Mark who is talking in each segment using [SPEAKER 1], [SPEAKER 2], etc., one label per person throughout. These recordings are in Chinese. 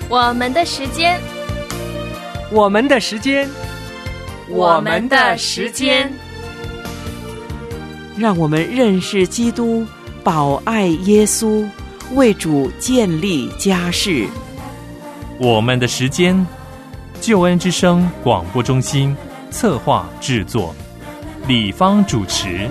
[SPEAKER 1] 我们的时间，
[SPEAKER 2] 我们的时间，
[SPEAKER 1] 我们的时间，
[SPEAKER 3] 让我们认识基督，保爱耶稣，为主建立家室。
[SPEAKER 4] 我们的时间，救恩之声广播中心策划制作，李芳主持。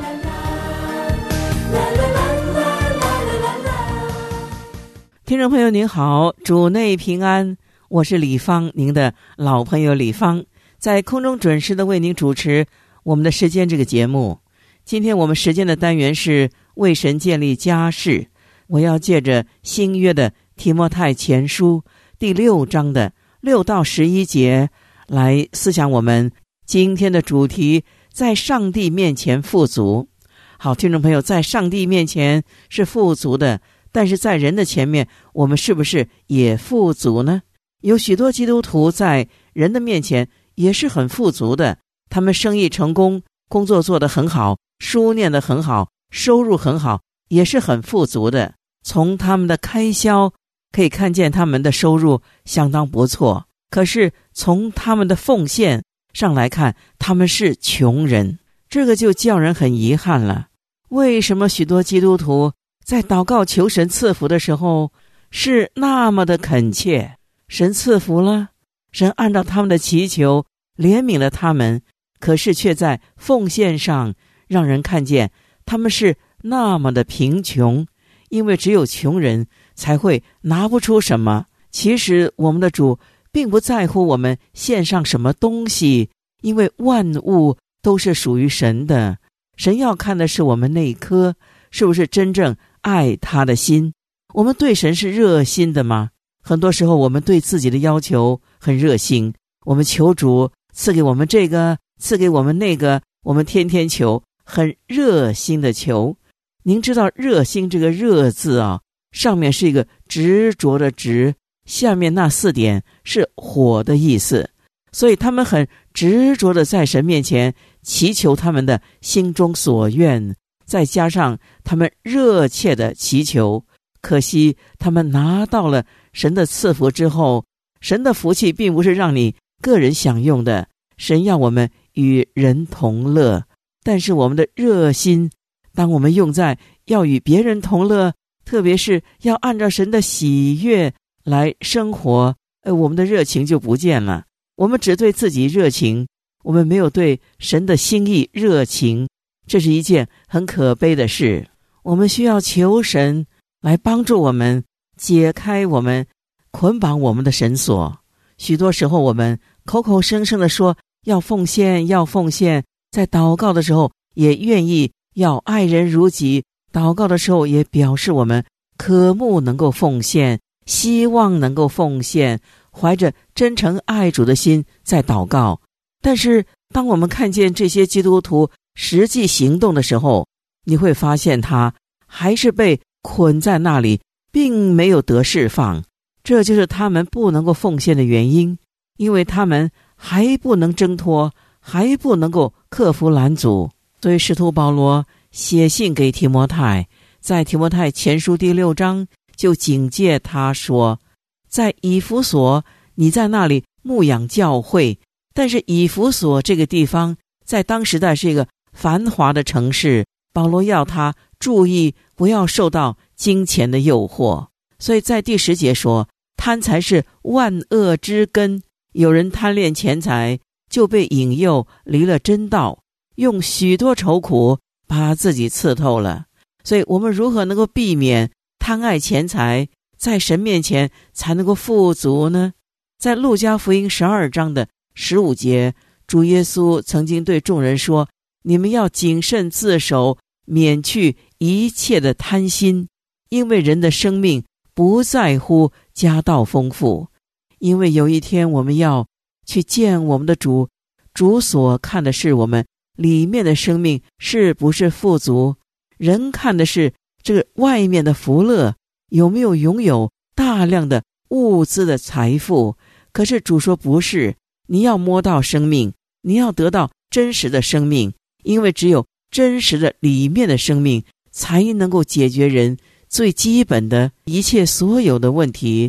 [SPEAKER 3] 听众朋友您好，主内平安，我是李芳，您的老朋友李芳，在空中准时的为您主持我们的时间这个节目。今天我们时间的单元是为神建立家室，我要借着新约的提摩太前书第6章的6到11节来思想我们今天的主题，在上帝面前富足。好，听众朋友，在上帝面前是富足的，但是在人的前面，我们是不是也富足呢？有许多基督徒在人的面前也是很富足的，他们生意成功，工作做得很好，书念得很好，收入很好，也是很富足的。从他们的开销可以看见他们的收入相当不错，可是从他们的奉献上来看，他们是穷人，这个就叫人很遗憾了。为什么许多基督徒在祷告求神赐福的时候是那么的恳切，神赐福了，神按照他们的祈求怜悯了他们，可是却在奉献上让人看见他们是那么的贫穷，因为只有穷人才会拿不出什么。其实我们的主并不在乎我们献上什么东西，因为万物都是属于神的，神要看的是我们那一颗是不是真正爱他的心。我们对神是热心的吗？很多时候我们对自己的要求很热心，我们求主赐给我们这个，赐给我们那个，我们天天求，很热心的求。您知道热心这个热字啊，上面是一个执着的执，下面那4点是火的意思，所以他们很执着的在神面前祈求他们的心中所愿，再加上他们热切的祈求，可惜他们拿到了神的赐福之后，神的福气并不是让你个人享用的，神要我们与人同乐。但是我们的热心，当我们用在要与别人同乐，特别是要按照神的喜悦来生活，我们的热情就不见了。我们只对自己热情，我们没有对神的心意热情，这是一件很可悲的事。我们需要求神来帮助我们解开我们捆绑我们的绳索。许多时候我们口口声声地说要奉献，要奉献，在祷告的时候也愿意要爱人如己，祷告的时候也表示我们渴慕能够奉献，希望能够奉献，怀着真诚爱主的心在祷告。但是当我们看见这些基督徒实际行动的时候，你会发现他还是被捆在那里，并没有得释放。这就是他们不能够奉献的原因，因为他们还不能挣脱，还不能够克服拦阻。所以使徒保罗写信给提摩太，在提摩太前书第6章就警戒他说，在以弗所你在那里牧养教会，但是以弗所这个地方在当时代是一个繁华的城市，保罗要他注意不要受到金钱的诱惑。所以在第10节说，贪财是万恶之根，有人贪恋钱财，就被引诱离了真道，用许多愁苦把自己刺透了。所以我们如何能够避免贪爱钱财，在神面前才能够富足呢？在路加福音12章的15节，主耶稣曾经对众人说，你们要谨慎自守，免去一切的贪心，因为人的生命不在乎家道丰富。因为有一天我们要去见我们的主，主所看的是我们里面的生命是不是富足，人看的是这个外面的福乐，有没有拥有大量的物资的财富。可是主说不是，你要摸到生命，你要得到真实的生命，因为只有真实的里面的生命才能够解决人最基本的一切所有的问题。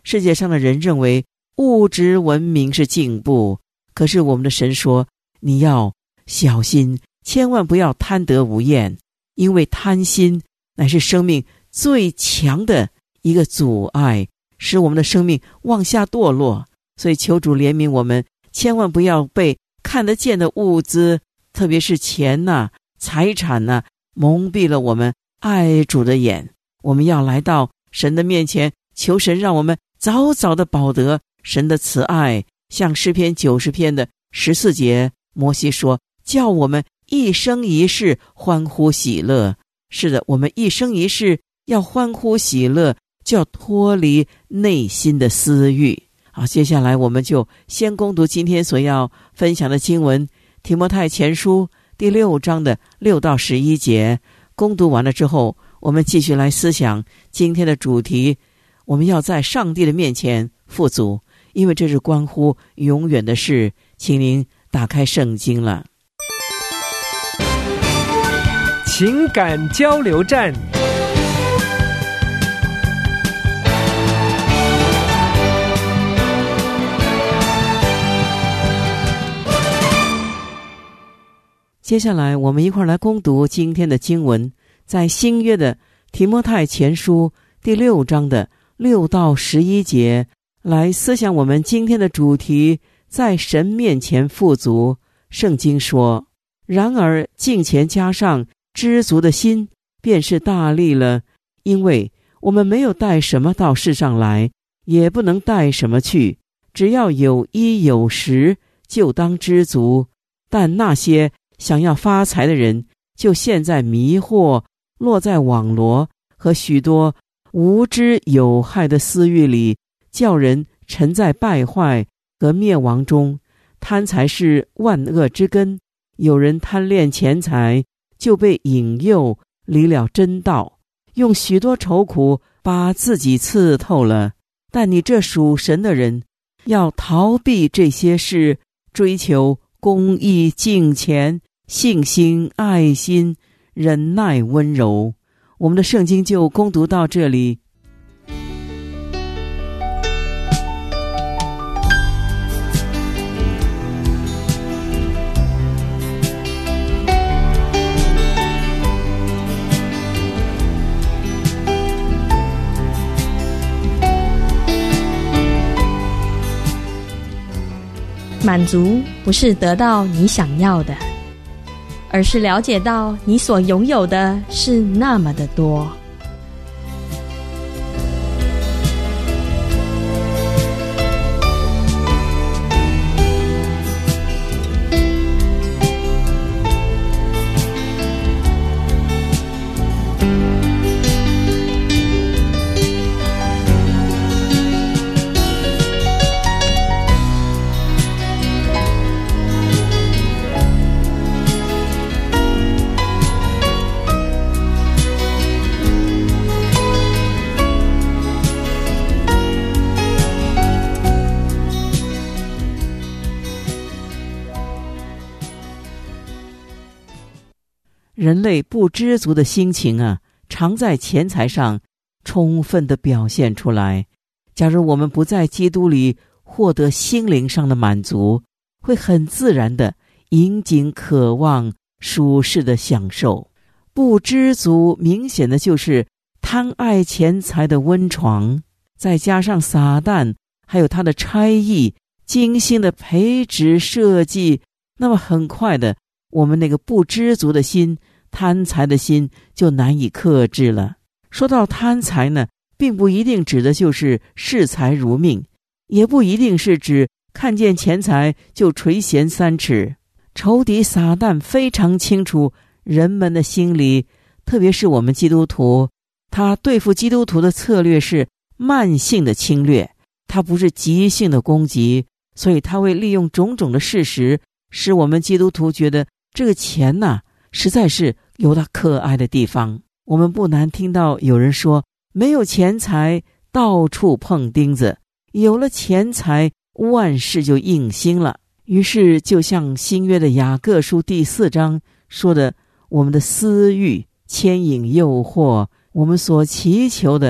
[SPEAKER 3] 世界上的人认为物质文明是进步，可是我们的神说，你要小心，千万不要贪得无厌，因为贪心乃是生命最强的一个阻碍，使我们的生命往下堕落。所以求主怜悯我们，千万不要被看得见的物资，特别是钱呐、财产呐，蒙蔽了我们爱主的眼。我们要来到神的面前，求神让我们早早的饱得神的慈爱。像诗篇90篇的14节，摩西说，叫我们一生一世欢呼喜乐。是的，我们一生一世要欢呼喜乐，就要脱离内心的私欲。好，接下来我们就先攻读今天所要分享的经文，提摩太前书第6章的6到11节。攻读完了之后，我们继续来思想今天的主题，我们要在上帝的面前富足，因为这是关乎永远的事。请您打开圣经了。
[SPEAKER 2] 情感交流站，
[SPEAKER 3] 接下来我们一块儿来攻读今天的经文，在新约的提摩太前书第6章的6到11节，来思想我们今天的主题，在神面前富足。圣经说，然而敬虔加上知足的心，便是大利了，因为我们没有带什么到世上来，也不能带什么去，只要有衣有食，就当知足。但那些想要发财的人，就陷在迷惑，落在网罗和许多无知有害的私欲里，叫人沉在败坏和灭亡中。贪财是万恶之根，有人贪恋钱财，就被引诱离了真道，用许多愁苦把自己刺透了。但你这属神的人，要逃避这些事，追求公义、敬虔、信心、爱心、忍耐、温柔。我们的圣经就攻读到这里。
[SPEAKER 5] 满足不是得到你想要的，而是了解到你所拥有的是那么的多。人类不知足的心情啊，常在钱财上充分地表现出来。假如我们不在基督里获得心灵上的满足，会很自然地引颈渴望舒适的享受。不知足明显的就是贪爱钱财的温床，再加上撒旦还有他的差役精心的培植设计，那么很快的，我们那个不知足的心，贪财的心就难以克制了。说到贪财呢，并不一定指的就是视财如命，也不一定是指看见钱财就垂涎三尺。仇敌撒旦非常清楚人们的心理，特别是我们基督徒，他对付基督徒的策略是慢性的侵略，他不是急性的攻击，所以他会利用种种的事实，使我们基督徒觉得这个钱呐，实在是有它可爱的地方。我们不难听到有人说，没有钱财到处碰钉子，有了钱财万事就应心了。于是就像新约的雅各书第4章说的，我们的私欲牵引诱惑，我们所祈求的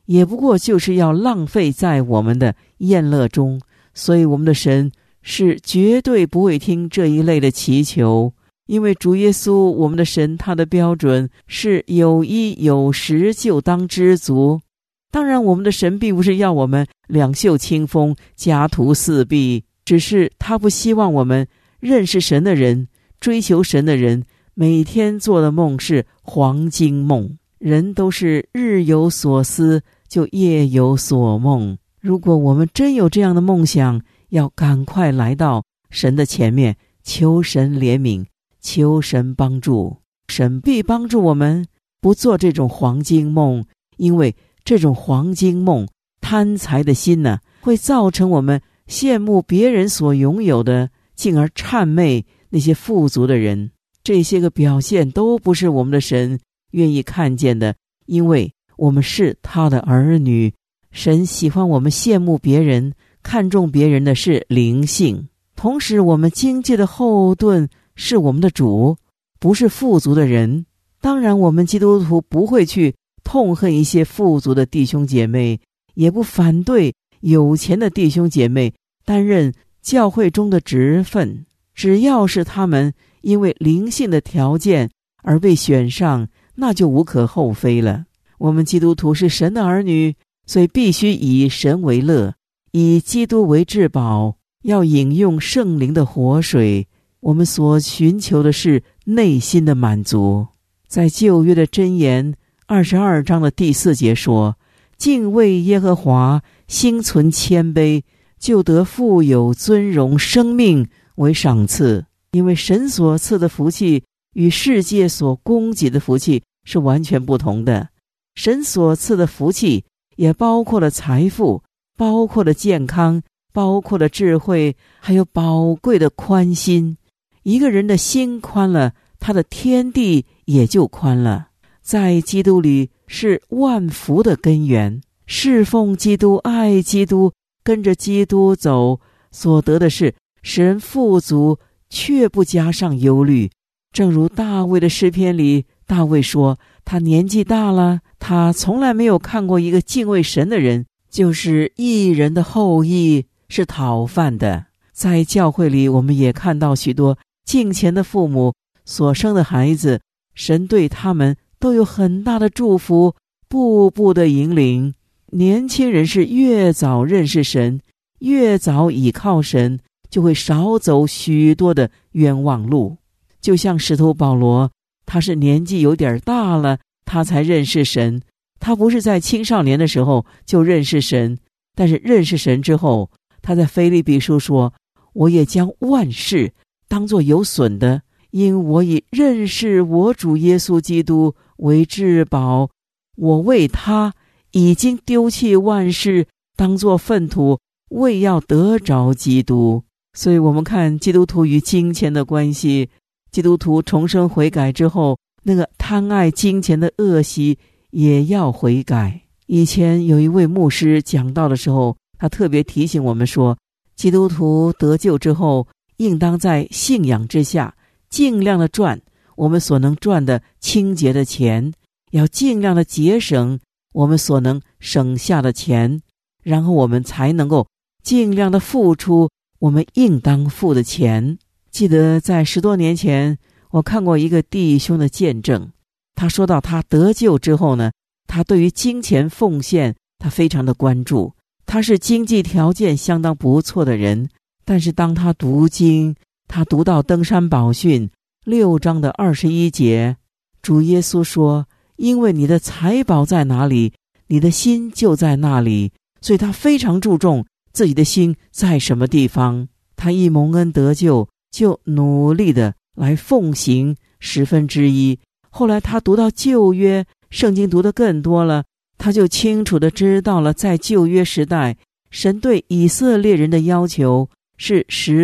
[SPEAKER 3] 也不过就是要浪费在我们的宴乐中。所以我们的神是绝对不会听这一类的祈求，因为主耶稣我们的神，他的标准是有衣有食就当知足。当然我们的神并不是要我们两袖清风家徒四壁，只是他不希望我们认识神的人，追求神的人每天做的梦是黄金梦。人都是日有所思就夜有所梦，如果我们真有这样的梦想，要赶快来到神的前面，求神怜悯，求神帮助。神必帮助我们不做这种黄金梦，因为这种黄金梦贪财的心呢，会造成我们羡慕别人所拥有的，进而谄媚那些富足的人。这些个表现都不是我们的神愿意看见的，因为我们是他的儿女。神喜欢我们羡慕别人，看重别人的是灵性。同时我们经济的后盾是我们的主，不是富足的人。当然我们基督徒不会去痛恨一些富足的弟兄姐妹，也不反对有钱的弟兄姐妹担任教会中的职分，只要是他们因为灵性的条件而被选上，那就无可厚非了。我们基督徒是神的儿女，所以必须以神为乐，以基督为至宝，要饮用圣灵的活水。我们所寻求的是内心的满足。在旧约的箴言22章的第4节说，敬畏耶和华，心存谦卑，就得富有尊荣，生命为赏赐。因为神所赐的福气与世界所供给的福气是完全不同的。神所赐的福气也包括了财富，包括了健康，包括了智慧，还有宝贵的宽心。一个人的心宽了，他的天地也就宽了。在基督里是万福的根源，侍奉基督，爱基督，跟着基督走，所得的是使人富足，却不加上忧虑。正如大卫的诗篇里，大卫说他年纪大了，他从来没有看过一个敬畏神的人，就是义人的后裔是讨饭的。在教会里我们也看到许多敬虔的父母所生的孩子，神对他们都有很大的祝福，步步的引领。年轻人是越早认识神，越早倚靠神，就会少走许多的冤枉路。就像使徒保罗，他是年纪有点大了，他才认识神。他不是在青少年的时候就认识神，但是认识神之后，他在腓立比书说，我也将万事当作有损的，因我以认识我主耶稣基督为至宝，我为他已经丢弃万事，当作粪土，为要得着基督。所以我们看基督徒与金钱的关系，基督徒重生悔改之后，那个贪爱金钱的恶习也要悔改。以前有一位牧师讲道的时候，他特别提醒我们说，基督徒得救之后，应当在信仰之下尽量的赚我们所能赚的清洁的钱，要尽量的节省我们所能省下的钱，然后我们才能够尽量的付出我们应当付的钱。记得在10多年前，我看过一个弟兄的见证，他说到他得救之后呢，他对于金钱奉献他非常的关注。他是经济条件相当不错的人，但是当他读经，他读到登山宝训6章的21节，主耶稣说，因为你的财宝在哪里，你的心就在那里。所以他非常注重自己的心在什么地方。他一蒙恩得救，就努力的来奉行1/10。后来他读到旧约，圣经读得更多了，他就清楚地知道了，在旧约时代，神对以色列人的要求是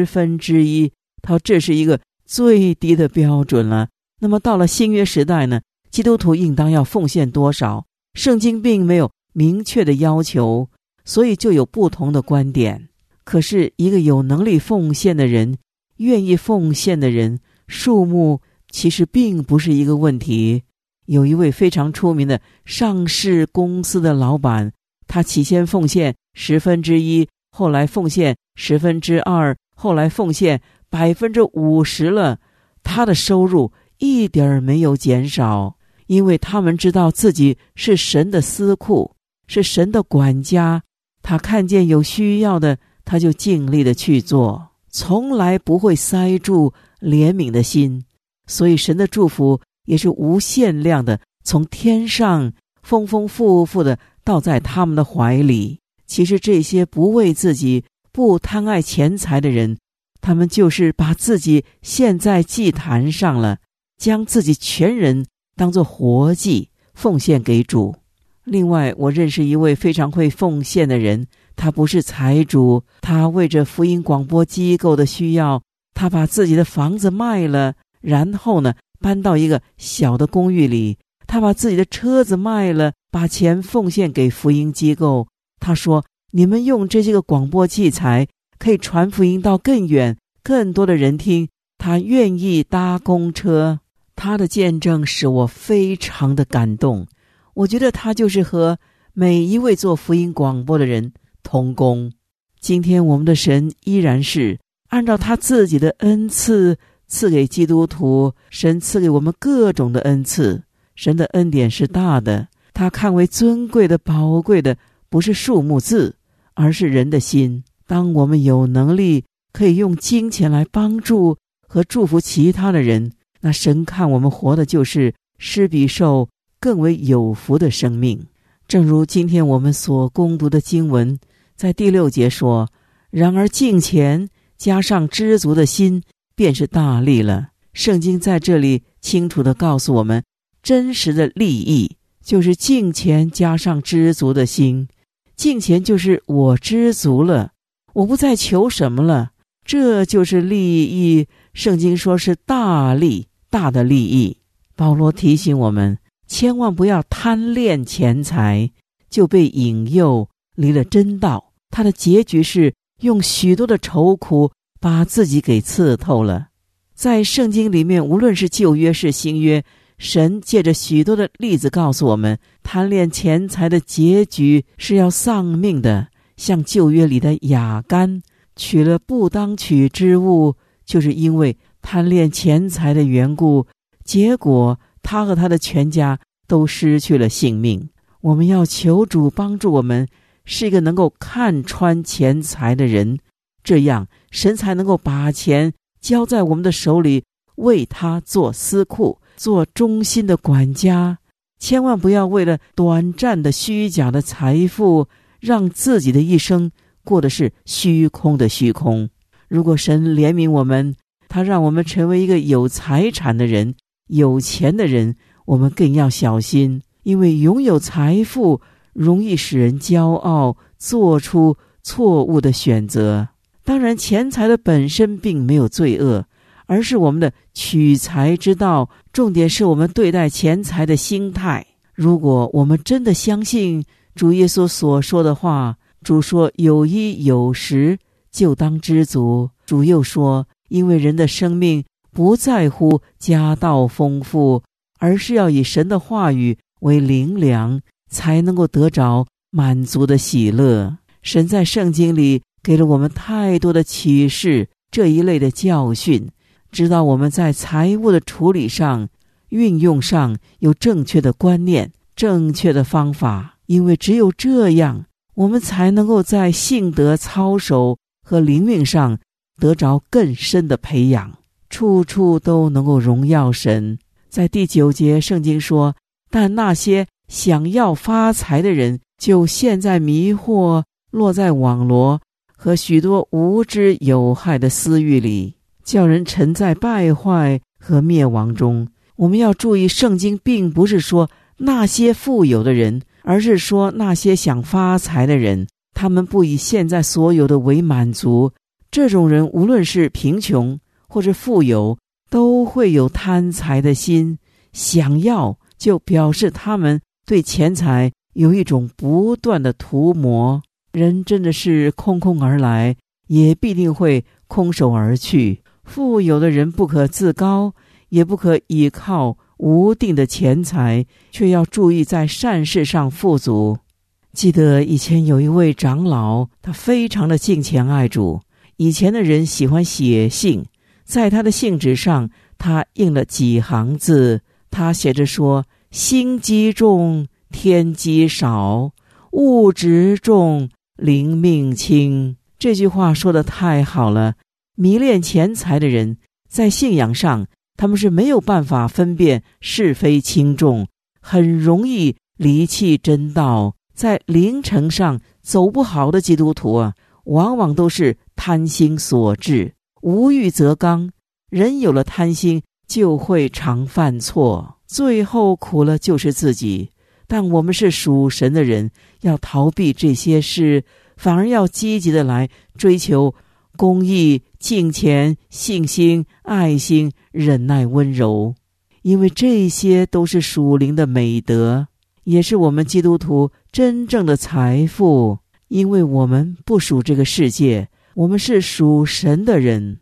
[SPEAKER 3] 1/10。他说这是一个最低的标准了。那么到了新约时代呢，基督徒应当要奉献多少？圣经并没有明确的要求，所以就有不同的观点。可是一个有能力奉献的人，愿意奉献的人，数目其实并不是一个问题。 有一位非常出名的上市公司的老板，他起先奉献1/10，后来奉献2/10，后来奉献50%了，他的收入一点没有减少，因为他们知道自己是神的司库，是神的管家，他看见有需要的，他就尽力的去做，从来不会塞住怜悯的心。所以神的祝福也是无限量的，从天上丰丰富富的倒在他们的怀里。其实这些不为自己、不贪爱钱财的人，他们就是把自己献在祭坛上了，将自己全人当作活祭奉献给主。另外，我认识一位非常会奉献的人，他不是财主，他为着福音广播机构的需要，他把自己的房子卖了，然后呢，搬到一个小的公寓里，他把自己的车子卖了，把钱奉献给福音机构。他说，你们用这些个广播器材可以传福音到更远更多的人听，他愿意搭公车。他的见证使我非常的感动，我觉得他就是和每一位做福音广播的人同工。今天我们的神依然是按照他自己的恩赐赐给基督徒，神赐给我们各种的恩赐，神的恩典是大的，他看为尊贵的宝贵的不是数目字，而是人的心。当我们有能力可以用金钱来帮助和祝福其他的人，那神看我们活的就是施比受更为有福的生命。正如今天我们所攻读的经文在第6节说，然而敬虔加上知足的心便是大利了。圣经在这里清楚地告诉我们，真实的利益就是敬虔加上知足的心。敬虔就是我知足了，我不再求什么了，这就是利益。圣经说是大利，大的利益。保罗提醒我们，千万不要贪恋钱财，就被引诱离了真道，他的结局是用许多的愁苦把自己给刺透了。在圣经里面，无论是旧约是新约，神借着许多的例子告诉我们，贪恋钱财的结局是要丧命的。像旧约里的亚干取了不当取之物，就是因为贪恋钱财的缘故，结果他和他的全家都失去了性命。我们要求主帮助我们是一个能够看穿钱财的人，这样神才能够把钱交在我们的手里，为他做司库，做忠心的管家。千万不要为了短暂的虚假的财富，让自己的一生过的是虚空的虚空。如果神怜悯我们，他让我们成为一个有财产的人，有钱的人，我们更要小心，因为拥有财富容易使人骄傲，做出错误的选择。当然，钱财的本身并没有罪恶，而是我们的取财之道，重点是我们对待钱财的心态。如果我们真的相信主耶稣所说的话，主说有衣有食就当知足。主又说，因为人的生命不在乎家道丰富，而是要以神的话语为灵粮，才能够得着满足的喜乐。神在圣经里给了我们太多的启示，这一类的教训，知道我们在财务的处理上、运用上有正确的观念、正确的方法。因为只有这样，我们才能够在信德操守和灵命上得着更深的培养，处处都能够荣耀神。在第9节，圣经说，但那些想要发财的人，就陷在迷惑，落在网罗和许多无知有害的私欲里，叫人沉在败坏和灭亡中。我们要注意，圣经并不是说那些富有的人，而是说那些想发财的人，他们不以现在所有的为满足。这种人无论是贫穷或是富有，都会有贪财的心，想要就表示他们对钱财有一种不断的图谋。人真的是空空而来，也必定会空手而去。富有的人不可自高，也不可倚靠无定的钱财，却要注意在善事上富足。记得以前有一位长老，他非常的敬虔爱主。以前的人喜欢写信，在他的信纸上他印了几行字，他写着说：心机重，天机少，物质重，灵命轻。这句话说得太好了。迷恋钱财的人，在信仰上他们是没有办法分辨是非轻重，很容易离弃真道。在灵程上走不好的基督徒啊，往往都是贪心所致。无欲则刚，人有了贪心就会常犯错，最后苦了就是自己。但我们是属神的人，要逃避这些事，反而要积极的来追求公义、敬虔、信心、爱心、忍耐、温柔，因为这些都是属灵的美德，也是我们基督徒真正的财富。因为我们不属这个世界，我们是属神的人。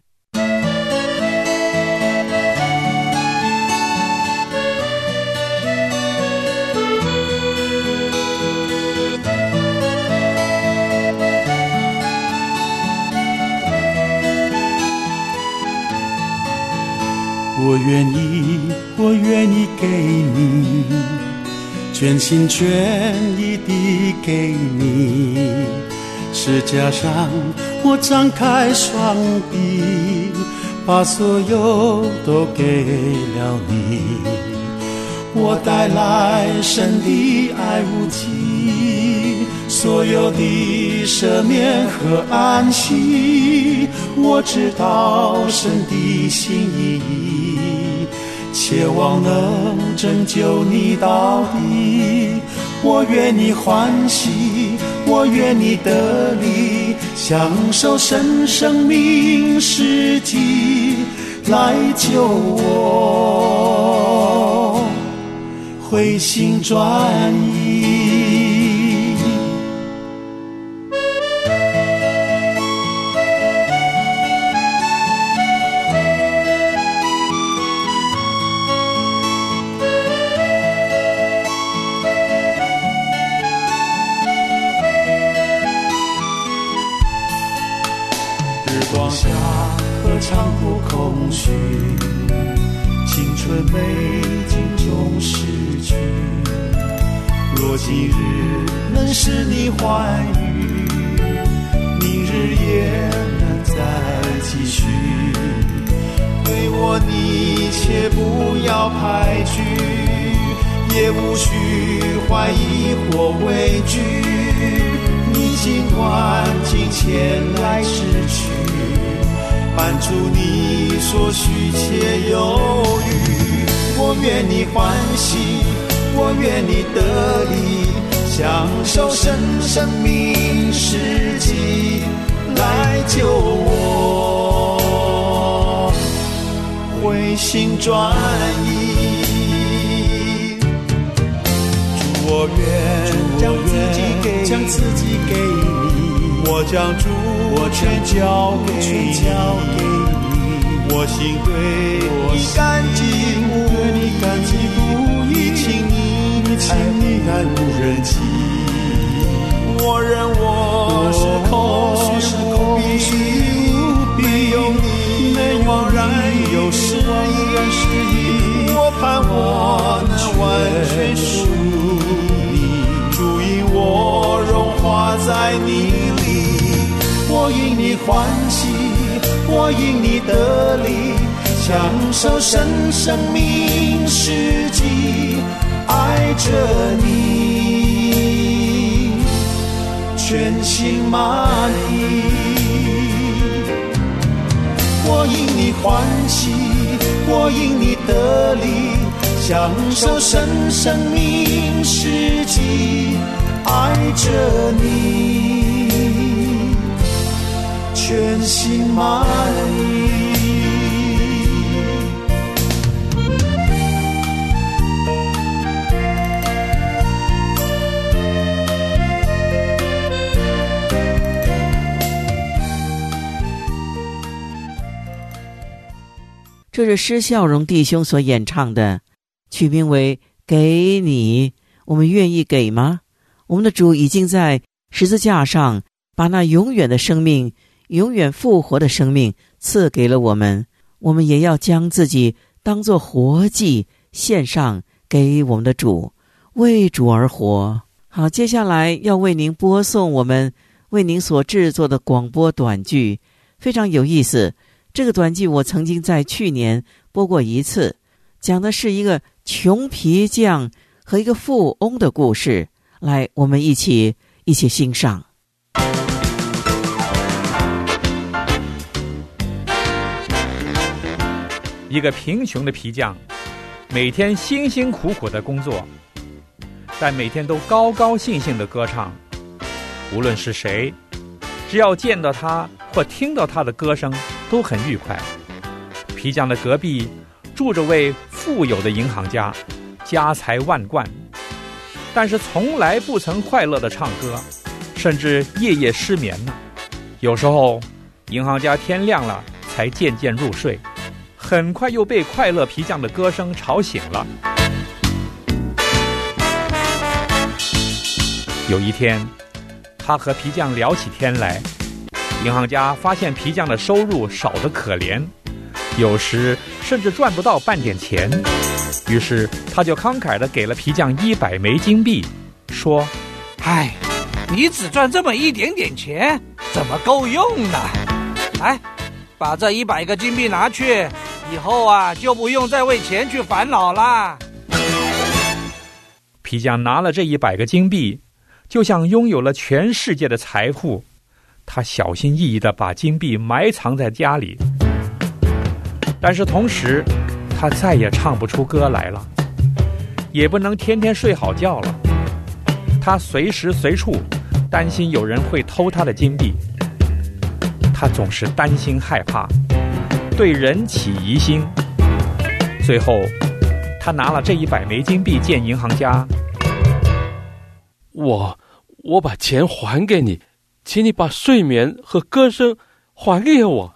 [SPEAKER 6] 我愿意给你，全心全意地给你。十架上我张开双臂，把所有都给了你。我带来神的爱无极，所有的赦免和安息。我知道神的心意，切望能拯救你到底。我愿你欢喜，我愿你得力，享受神生命事迹，来救我回心转意。光下何尝不空虚，青春美景中逝去。若今日能使你欢愉，明日也能再继续。对我你且不要排拒，也无需怀疑或畏惧。你尽管金钱来失去，满足你所需且有余。我愿你欢喜，我愿你得力，享受神生命事迹，来救我回心转意。主，我愿将自己给你，我将主全交给你，我心对你感激不移，请你爱不忍弃。我认我是空虚无比，没有你惘然有失意。我盼我能完全属你，主因我融化在你里。我因你欢喜，我因你得力，享受神生命事迹，爱着你全心满意。我因你欢喜，我因你得力，享受神生命事迹，爱着你全心满意。
[SPEAKER 3] 这是施孝荣弟兄所演唱的《 取名为给你，我们愿意给吗？我们的主已经在十字架上把那永远的生命，永远复活的生命赐给了我们，我们也要将自己当作活祭献上给我们的主，为主而活。好，接下来要为您播送我们为您所制作的广播短剧，非常有意思。这个短剧我曾经在去年播过一次，讲的是一个穷皮匠和一个富翁的故事。来，我们一起欣赏。
[SPEAKER 7] 一个贫穷的皮匠，每天辛辛苦苦的工作，但每天都高高兴兴的歌唱。无论是谁，只要见到他或听到他的歌声，都很愉快。皮匠的隔壁住着位富有的银行家，家财万贯，但是从来不曾快乐地唱歌，甚至夜夜失眠呢。有时候银行家天亮了才渐渐入睡，很快又被快乐皮匠的歌声吵醒了。有一天，他和皮匠聊起天来，银行家发现皮匠的收入少得可怜，有时甚至赚不到半点钱，于是他就慷慨地给了皮匠100枚金币，说：
[SPEAKER 8] 哎，你只赚这么一点点钱，怎么够用呢？来，把这100个金币拿去，以后啊就不用再为钱去烦恼啦。
[SPEAKER 7] 皮匠拿了这100个金币，就像拥有了全世界的财富。他小心翼翼地把金币埋藏在家里，但是同时他再也唱不出歌来了，也不能天天睡好觉了。他随时随处担心有人会偷他的金币，他总是担心害怕，对人起疑心。最后他拿了这100枚金币见银行家，
[SPEAKER 9] 我把钱还给你，请你把睡眠和歌声还给我。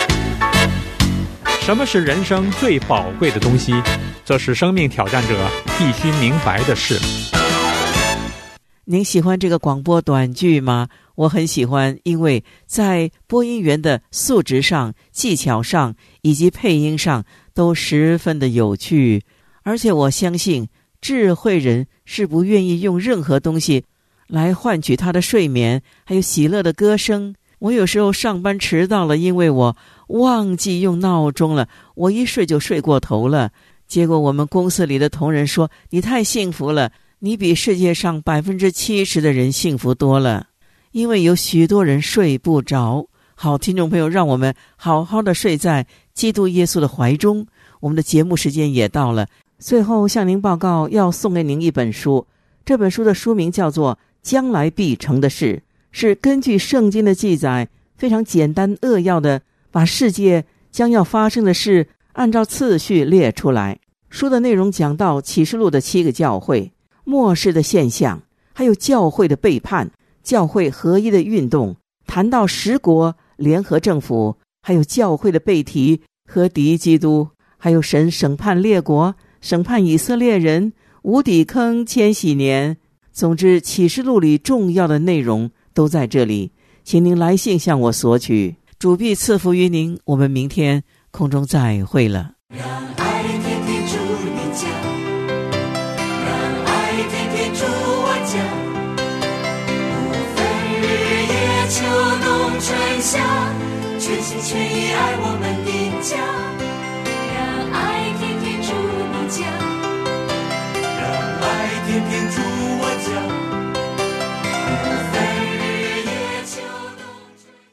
[SPEAKER 7] 什么是人生最宝贵的东西？这是生命挑战者必须明白的事。
[SPEAKER 3] 您喜欢这个广播短剧吗？我很喜欢，因为在播音员的素质上、技巧上以及配音上都十分的有趣。而且我相信智慧人是不愿意用任何东西来换取他的睡眠还有喜乐的歌声。我有时候上班迟到了，因为我忘记用闹钟了，我一睡就睡过头了。结果我们公司里的同仁说，你太幸福了，你比世界上70%的人幸福多了，因为有许多人睡不着。好，听众朋友，让我们好好的睡在基督耶稣的怀中。我们的节目时间也到了，最后向您报告，要送给您一本书。这本书的书名叫做《将来必成的事》，是根据圣经的记载，非常简单扼要的把世界将要发生的事按照次序列出来。书的内容讲到启示录的7个教会、末世的现象，还有教会的背叛、教会合一的运动，谈到10国联合政府，还有教会的背题和敌基督，还有神审判列国、审判以色列人、无底坑、千禧年。总之，启示录里重要的内容都在这里，请您来信向我索取。主必赐福于您，我们明天空中再会了。
[SPEAKER 6] 让爱天天住你家，让爱天天住我家，不分日夜秋冬春夏，全心全意爱我们的家。